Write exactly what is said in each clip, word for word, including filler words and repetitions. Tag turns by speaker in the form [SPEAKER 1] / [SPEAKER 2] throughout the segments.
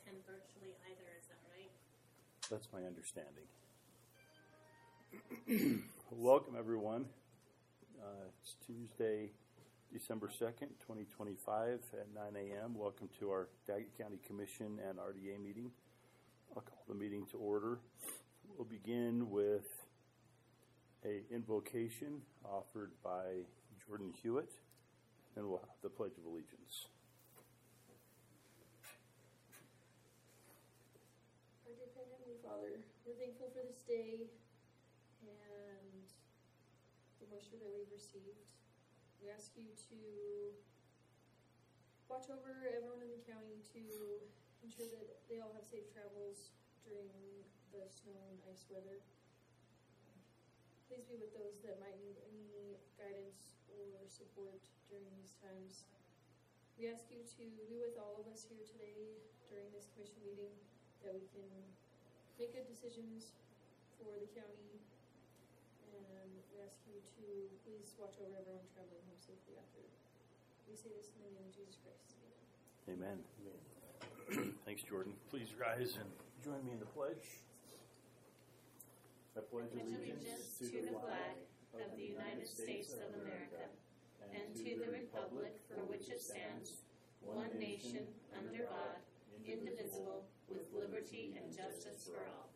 [SPEAKER 1] attend virtually either, is that right?
[SPEAKER 2] That's my understanding. Welcome, everyone. Uh, it's Tuesday, December second, twenty twenty-five at nine a.m. Welcome to our Daggett County Commission and R D A meeting. I'll call the meeting to order. We'll begin with a invocation offered by Jordan Hewitt, and we'll have the Pledge of Allegiance.
[SPEAKER 3] Our dear Heavenly Father, we're thankful for this day and the moisture that we've received. We ask you to watch over everyone in the county to ensure that they all have safe travels during the snow and ice weather. Please be with those that might need any guidance or support during these times. We ask you to be with all of us here today during this commission meeting, that we can make good decisions for the county. And we ask you to please watch over everyone traveling home safely after. We say this in the name of Jesus Christ.
[SPEAKER 2] Amen. Amen. Thanks, Jordan. Please rise and join me in the pledge. I pledge
[SPEAKER 1] allegiance to the flag of the United States of America and to the republic for which it stands, one nation, under God, indivisible, with liberty and justice for all.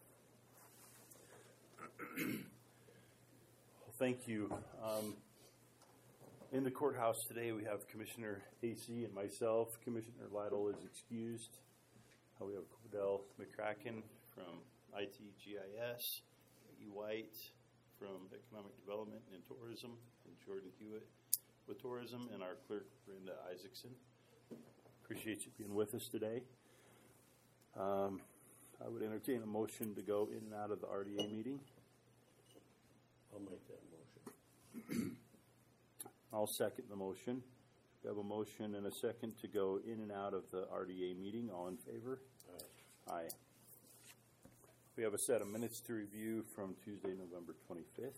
[SPEAKER 2] Well, thank you. Um, in the courthouse today, we have Commissioner A C and myself. Commissioner Lytle is excused. Uh, we have Cordell McCracken from I T G I S, E. White from Economic Development and Tourism, and Jordan Hewitt with Tourism, and our clerk, Brenda Isaacson. Appreciate you being with us today. Um, I would entertain a motion to go in and out of the R D A meeting.
[SPEAKER 4] I'll make that motion.
[SPEAKER 2] I'll second the motion. We have a motion and a second to go in and out of the R D A meeting. All in favor?
[SPEAKER 4] Aye.
[SPEAKER 2] Aye. We have a set of minutes to review from Tuesday, November twenty-fifth.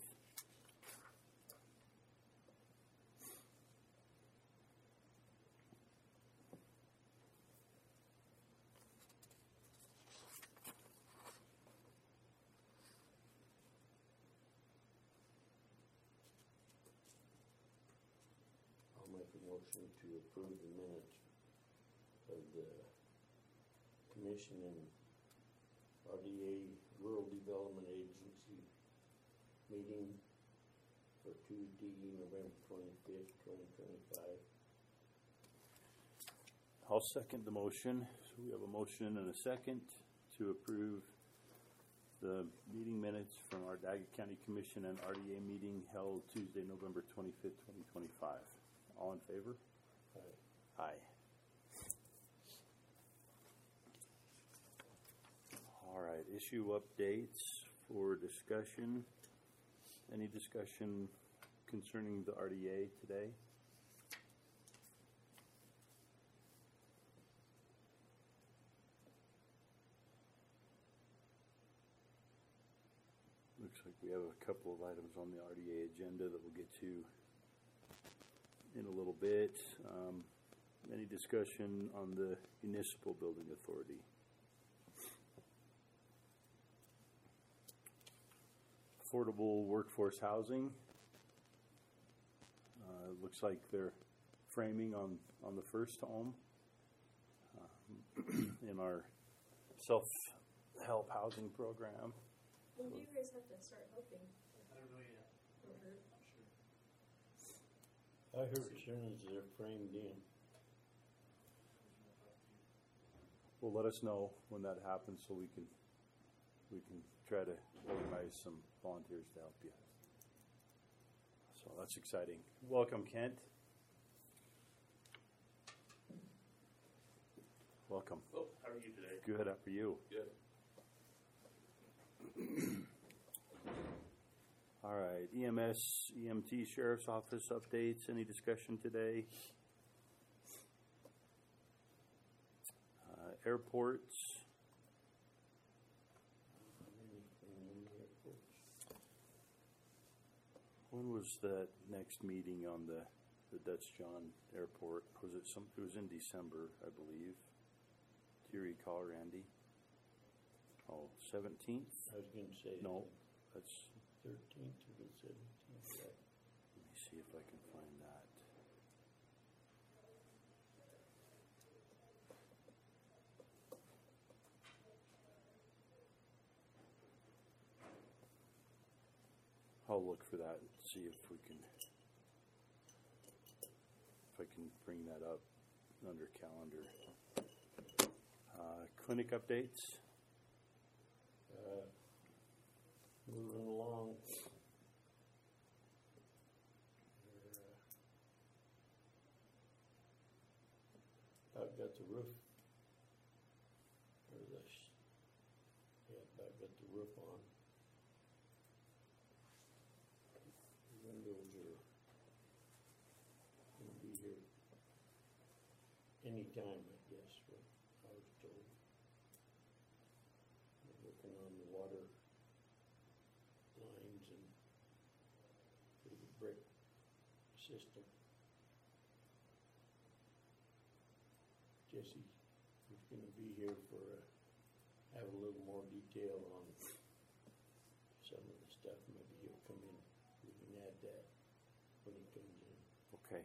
[SPEAKER 4] I'll make a motion to approve the minutes of the Commission and R D A Rural Development Agency meeting for Tuesday, November twenty-fifth, twenty twenty-five.
[SPEAKER 2] I'll second the motion. So we have a motion and a second to approve the meeting minutes from our Daggett County Commission and R D A meeting held Tuesday, November twenty-fifth, twenty twenty-five. All in favor?
[SPEAKER 4] Aye.
[SPEAKER 2] Aye. All right, issue updates for discussion. Any discussion concerning the R D A today? Looks like we have a couple of items on the R D A agenda that we'll get to in a little bit. Um, any discussion on the Municipal Building Authority? Affordable workforce housing. Uh, looks like they're framing on, on the first home um, in our self-help housing program.
[SPEAKER 3] When do you guys have to start helping?
[SPEAKER 5] I don't know yet.
[SPEAKER 3] Or her?
[SPEAKER 5] I'm sure.
[SPEAKER 4] I heard as soon as they're framed in.
[SPEAKER 2] Well, let us know when that happens so we can we can try to organize some volunteers to help you. So that's exciting. Welcome, Kent. Welcome.
[SPEAKER 5] Oh, how are you today?
[SPEAKER 2] Good. How are you?
[SPEAKER 5] Good.
[SPEAKER 2] All right. E M S, E M T, Sheriff's Office updates. Any discussion today? Uh, airports. When was that next meeting on the, the Dutch John Airport? Was it some? It was in December, I believe. Do you recall, Randy? Oh, seventeenth?
[SPEAKER 4] I was gonna say.
[SPEAKER 2] No, that's,
[SPEAKER 4] Thirteenth to the seventeenth, right?
[SPEAKER 2] let me see if I can find that. I'll look for that and see if we can, if I can bring that up under calendar. Uh, clinic updates.
[SPEAKER 4] Uh, moving along. We're, uh, I've got the roof. Or the, sh- yeah, I've got the roof on. The windows are gonna be here anytime, I guess, what I was told. We're working on the water lines and for the brick system. Jesse is gonna be here for, uh, have a little more detail on some of the stuff. Maybe he'll come in, we can add that when he comes in.
[SPEAKER 2] Okay.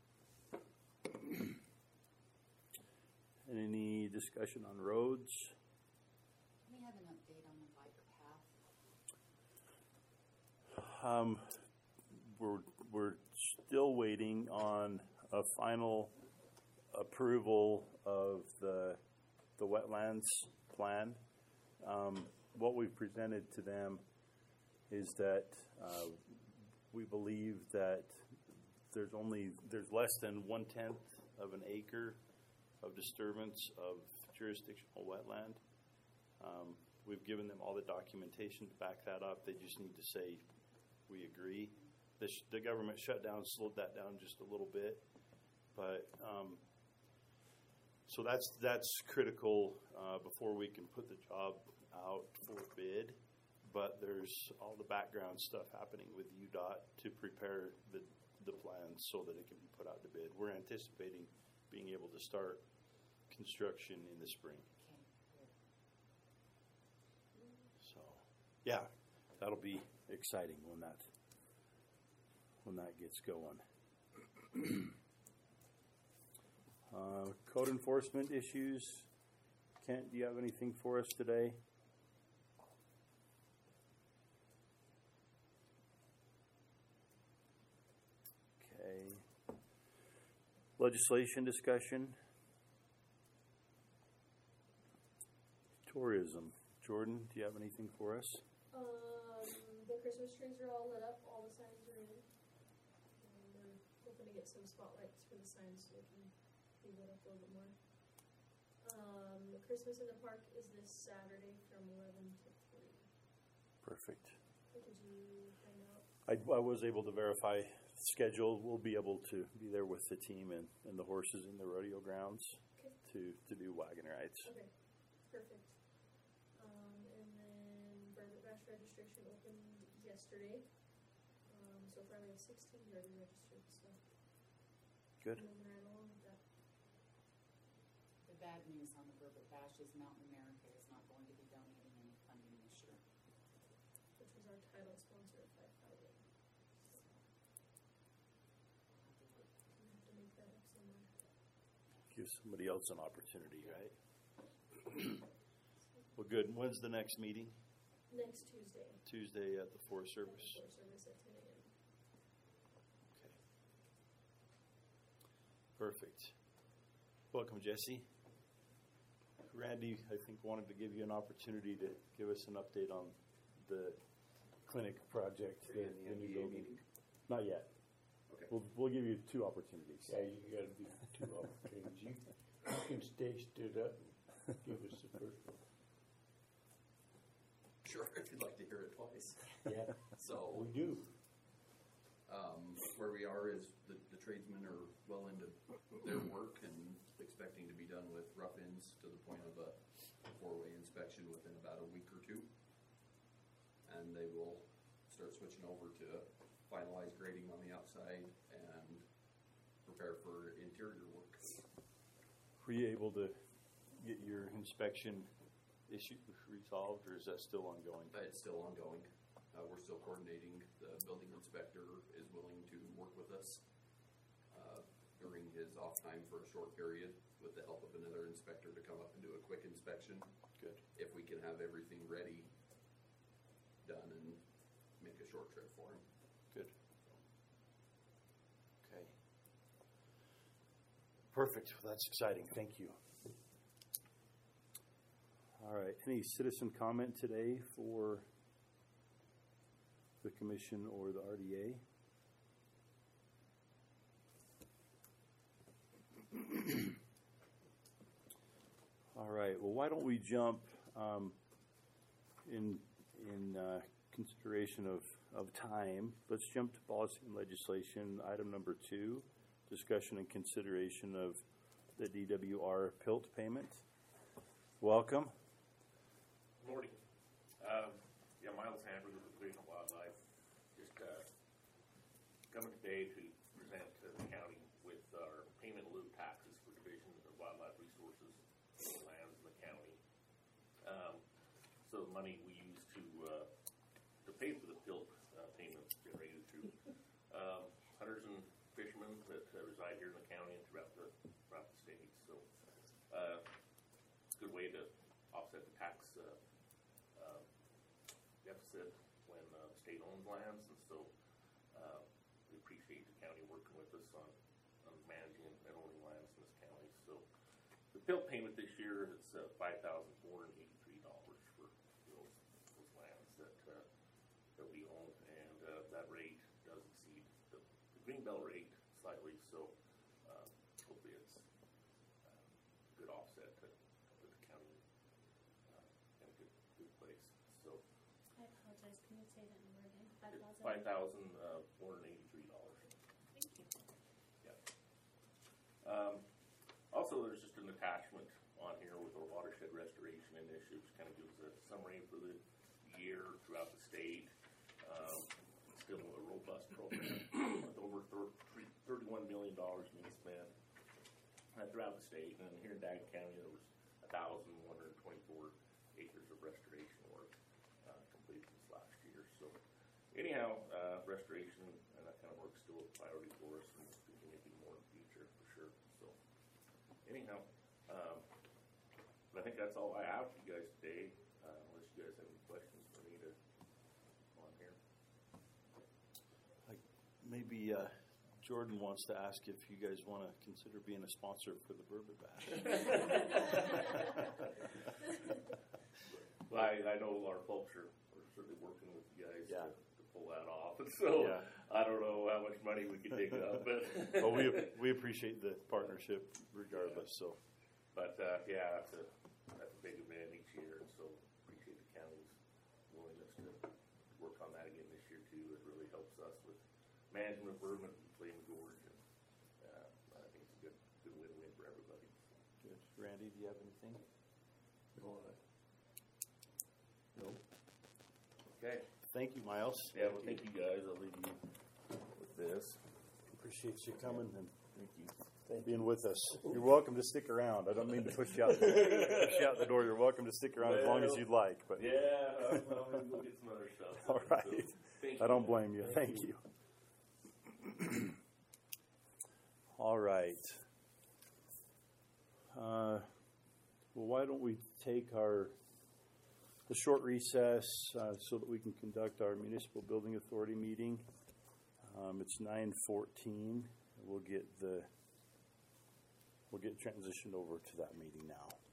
[SPEAKER 2] And any discussion on roads?
[SPEAKER 5] We have an update on the bike path.
[SPEAKER 2] Um, we're, we're still waiting on a final approval of the, the wetlands plan. Um, what we've presented to them is that, uh, we believe that there's only, there's less than one tenth of an acre of disturbance of jurisdictional wetland. Um, we've given them all the documentation to back that up. They just need to say, we agree. The, sh- the government shutdown slowed that down just a little bit, but um, so that's that's critical uh, before we can put the job out for bid. But there's all the background stuff happening with U D O T to prepare the the plans so that it can be put out to bid. We're anticipating being able to start construction in the spring.
[SPEAKER 5] Okay, good.
[SPEAKER 2] So, yeah, that'll be exciting when that when that gets going. uh, code enforcement issues. Kent, do you have anything for us today? Okay. Legislation discussion. Tourism. Jordan, do you have anything for us?
[SPEAKER 3] Um, the Christmas trees are all lit up, all the signs are in. And we're hoping to get some spotlights for the signs so they can be lit up a little bit more. Um, the Christmas in the park is this Saturday from eleven to three.
[SPEAKER 2] Perfect.
[SPEAKER 3] What did you find out?
[SPEAKER 2] I, I was able to verify the schedule. We'll be able to be there with the team and, and the horses in the rodeo grounds
[SPEAKER 3] Okay.
[SPEAKER 2] to, to do wagon rides.
[SPEAKER 3] Okay, perfect. Um, and then Bourbon Bash registration opened yesterday. Um, so far we have sixteen already registered, so.
[SPEAKER 2] Good.
[SPEAKER 3] Moving right along with that.
[SPEAKER 5] The bad news on the Burbot Bash is Mountain America is not going to be donating any funding this year.
[SPEAKER 3] Which was our title sponsor of five thousand. We have to make that up somewhere.
[SPEAKER 2] Give somebody else an opportunity, right? Well, good. When's the next meeting?
[SPEAKER 3] Next Tuesday.
[SPEAKER 2] Tuesday at the Forest Service.
[SPEAKER 3] Forest Service at ten a.m.
[SPEAKER 2] Okay. Perfect. Welcome, Jesse. Randy, I think, wanted to give you an opportunity to give us an update on the clinic project.
[SPEAKER 6] Are you in the
[SPEAKER 2] the new
[SPEAKER 6] N D A
[SPEAKER 2] building.
[SPEAKER 6] meeting?
[SPEAKER 2] Not yet.
[SPEAKER 6] Okay.
[SPEAKER 2] We'll, we'll give you two opportunities.
[SPEAKER 4] Yeah, you gotta do two opportunities. You, you can stay stood up and give us the first one.
[SPEAKER 6] Sure, if you'd like to hear it twice.
[SPEAKER 4] Yeah,
[SPEAKER 6] So,
[SPEAKER 4] we do.
[SPEAKER 6] um, where we are is the, the tradesmen are well into their work and expecting to be done with rough ends to the point of a four-way inspection within about a week or two. And they will start switching over to finalize grading on the outside and prepare for interior work.
[SPEAKER 2] Were you able to get your inspection issue resolved, or is that still ongoing?
[SPEAKER 6] Uh, It's still ongoing. Uh, we're still coordinating. The building inspector is willing to work with us uh, during his off time for a short period with the help of another inspector to come up and do a quick inspection.
[SPEAKER 2] Good.
[SPEAKER 6] If we can have everything ready, done, and make a short trip for him.
[SPEAKER 2] Good. Okay. Perfect. Well, that's exciting. Thank you. All right. Any citizen comment today for the commission or the R D A? All right. Well, why don't we jump um, in in uh, consideration of, of time? Let's jump to policy and legislation. Item number two, discussion and consideration of the D W R P I L T payment. Welcome.
[SPEAKER 7] Morning. Um, yeah, Miles Hamburg with the Division of Wildlife. Just uh, coming today to present to the county with our payment in lieu taxes for Division of Wildlife Resources and lands in the county. Um, so the money we use to uh, to pay for the P I L T uh, payments generated through um, hunters and fishermen that uh, reside here in the county and throughout the throughout the state. So, uh, good way to offset the tax uh, uh, deficit when uh, the state owns lands, and so uh, we appreciate the county working with us on, on managing and owning lands in this county. So the P I L T payment this year is uh, five thousand four hundred eighty-three dollars for those, those lands that uh, that we own, and uh, that rate does exceed the, the Greenbelt rate slightly. So uh, hopefully it's uh, a good offset to put the county uh, in a good, good place. So
[SPEAKER 1] I apologize. Can you say that number again? Five
[SPEAKER 7] it's
[SPEAKER 1] thousand?
[SPEAKER 7] five thousand four hundred eighty-three dollars.
[SPEAKER 1] Thank you.
[SPEAKER 7] Yeah. Um, also, there's just an attachment on here with our watershed restoration initiatives. Kind of gives a summary for the year throughout the state. Um, it's still a robust program with over thirty-one million dollars being spent uh, throughout the state. And here in Daggett County, there was one thousand one hundred twenty-four acres of restoration work uh, completed this last year. So anyhow, uh, restoration and that kind of work still a priority for us, and we'll continue to do more in the future for sure. So anyhow, um, but I think that's all I have for you guys today, uh, unless you guys have any questions for me to on here.
[SPEAKER 2] Maybe uh, Jordan wants to ask if you guys want to consider being a sponsor for the Burbot Bash.
[SPEAKER 7] Well, I, I know our folks are, are certainly working with you guys
[SPEAKER 2] Yeah.
[SPEAKER 7] to, to pull that off, and so
[SPEAKER 2] Yeah.
[SPEAKER 7] I don't know how much money we can dig up, but
[SPEAKER 2] Well, we we appreciate the partnership regardless. So
[SPEAKER 7] but uh, yeah, that's a that's a big event each year, and so appreciate the county's willingness to work on that again this year too. It really helps us with management improvement and Flame Gorge, and uh, I think it's a good good win-win for everybody.
[SPEAKER 2] good. Randy, do you have anything?
[SPEAKER 4] No, I- no.
[SPEAKER 7] Okay.
[SPEAKER 2] Thank you, Miles.
[SPEAKER 7] Yeah, well, thank you guys. I'll leave you with this.
[SPEAKER 2] Appreciate you coming and
[SPEAKER 7] Thank you.
[SPEAKER 2] being with us. You're welcome to stick around. I don't mean to push you out, push you out the door. You're welcome to stick around as long as you'd like. But
[SPEAKER 7] Yeah, I'll, I'll go get some other stuff.
[SPEAKER 2] all right,
[SPEAKER 7] So, thank
[SPEAKER 2] I
[SPEAKER 7] you.
[SPEAKER 2] don't blame you. Thank you. All right. Uh, well, why don't we take our a short recess uh, so that we can conduct our municipal building authority meeting. Um, it's nine fourteen. We'll get the we'll get transitioned over to that meeting now.